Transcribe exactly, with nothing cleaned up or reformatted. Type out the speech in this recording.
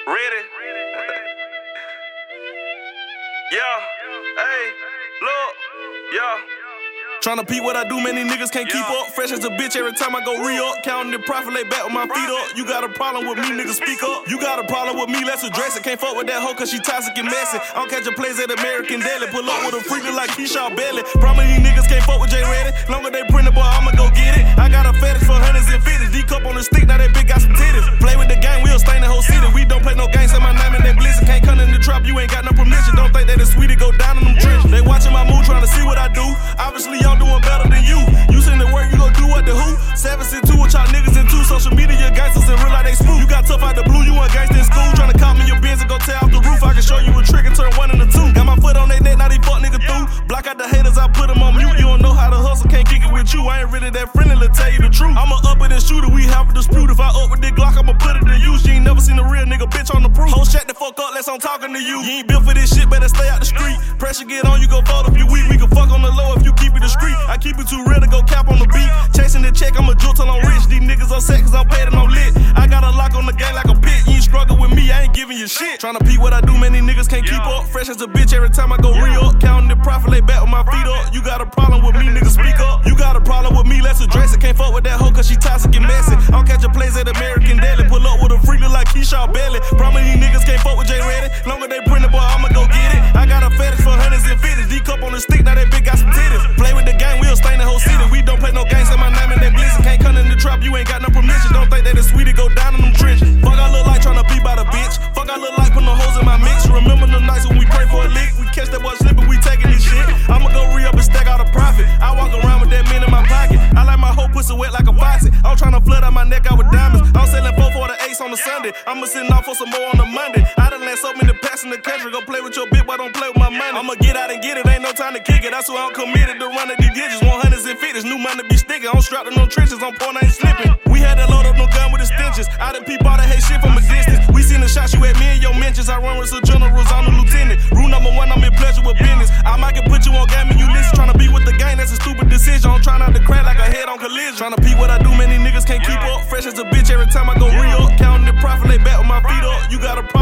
Ready? Yeah, hey, look, yeah. Tryna peep what I do, man, these niggas can't keep up. Fresh as a bitch every time I go re-up. Counting the profit, lay back with my feet up. You got a problem with me, nigga, speak up. You got a problem with me, let's address it. Can't fuck with that hoe cause she toxic and messy. I don't catch a plays at American Deli. Pull up with a freak like Keyshawn Belly. Promise these niggas can't fuck with J Ready. Longer they print it, boy, I'ma go get it. I got a fetish for hundreds and fifties. D-cup on the stick, now that bitch got some titties. Play with the gang, we'll stain the whole city. We don't play no games, say my name and they blizzard. Can't come in the trap, you ain't got no permission. Don't think that it's sweet to go down in them trenches. They watching my move, trying to see what I do. Obviously, y'all doing better than you. You send the work, you gon' do what the who? Seven six two, what y'all niggas into? Social media gangsters in real life they spook. You got tough out the blue, you want gangsta in school. Tryna cop me your Benz and go tear off the roof. I can show you a trick and turn one into two. Got my foot on they neck, now they fuck nigga through. Block out the haters, I put them on mute. You don't know how to hustle, can't kick it with you. I ain't really that friendly, to tell you the truth. I'm a up with this shooter, we have a dispute. If I up with this Glock, I'ma put it to use. You ain't never seen a real nigga bitch on the proof. Ho, shut the fuck up, let's I'm talking to you. You ain't built for this shit, better stay out the street. Pressure get on, you gon' fold if you weak. We can fuck on the low if you keep it discreet. I keep it too real to go cap on the beat. Chasing the check, I'm a jewel till I'm rich. These niggas upset cause I'm paid and I'm lit. I got a lock on the game like a pit. You ain't struggle with me, I ain't giving you shit. Tryna peep what I do, man, these niggas can't keep up. Fresh as a bitch every time I go re-up. Counting the profit, lay back with my feet up. You got a problem with me, nigga, speak up. You got a problem with me, let's address it. Can't fuck with that hoe cause she toxic and messy. I don't catch a plays at American Deli. Pull up with a freak like Keyshawn Belly. Promise these niggas can't fuck with J Ready. Longer they print it, boy, I'ma go get it. I got a fetish for hundreds and fifties. D-cup on the stick, now that bitch got some titties. Play with the gang, we'll stain the whole city. We don't play no games, say my name and they blizzard. Can't come in the trap, you ain't got no permission. Don't think that it's sweet to go down in them trenches. Fuck I look like tryna be by the bitch. Fuck I look like putting no hoes in my mix. Remember the nights when we pray for a lick. We catch that boy slipping, we taking this shit. I'ma go re-up and stack out a profit. I walk around with that man in my pocket. I like my whole pussy wet like a faucet. I'm tryna flood out my neck out with diamonds. I'm selling four for the ace on the Sunday. I'ma sitting off for some more on the Monday. I done let so many packs in the country. Go play with your bitch, but don't play with my money. I'ma get out and get it, ain't no time to kick it. That's why I'm committed to running these digits. one hundreds and fifties, new money be sticking. I'm strapped to no trenches, I'm pouring, ain't slipping. We had to load up no gun with extensions. I done peep all that hate shit from a distance. We seen the shots you at me and your mentions. I run with some generals, I'm a lieutenant. Rule number one, I'm in pleasure with business. I might can put you on game and you listen. Tryna be with the gang, that's a stupid decision. I'm trying not to crack like a head on collision. Tryna peep what I do, man, these niggas can't keep up. Fresh as a bitch every time I go re-up. Counting the profit, lay back with my feet up. You got a problem.